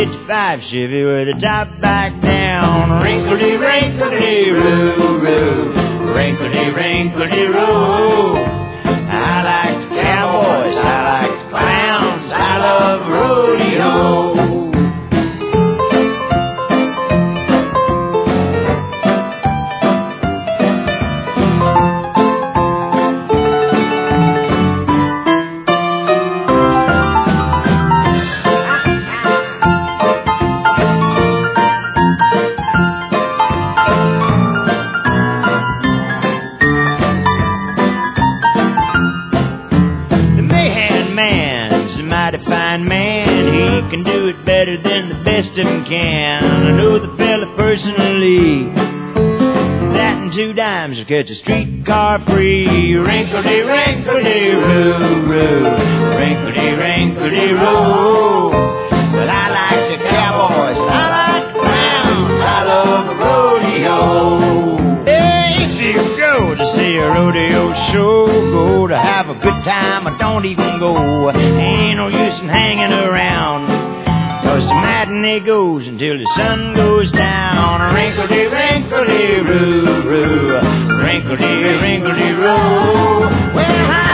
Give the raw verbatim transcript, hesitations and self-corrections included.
sixty-five Chevy with the top back down. Wrinkledy, wrinkledy, roo, roo. Wrinkledy, wrinkledy, roo. I like the cowboys, I like the clowns, I love rodeo. Fine man, he can do it better than the best of them can. I know the fella personally. That and two dimes will catch a streetcar free. Wrinkledy, wrinkledy, roo, roo. Wrinkledy, wrinkledy, roo. But I like the cowboys, I like the clowns, I love the rodeo. Hey, if you go to see a rodeo show, go to have a good time, I don't even go. Ain't no use in hanging around, 'cause the matinee goes until the sun goes down. Wrinkledy, wrinkledy, roo, roo. Wrinkledy, wrinkledy, roo. Well,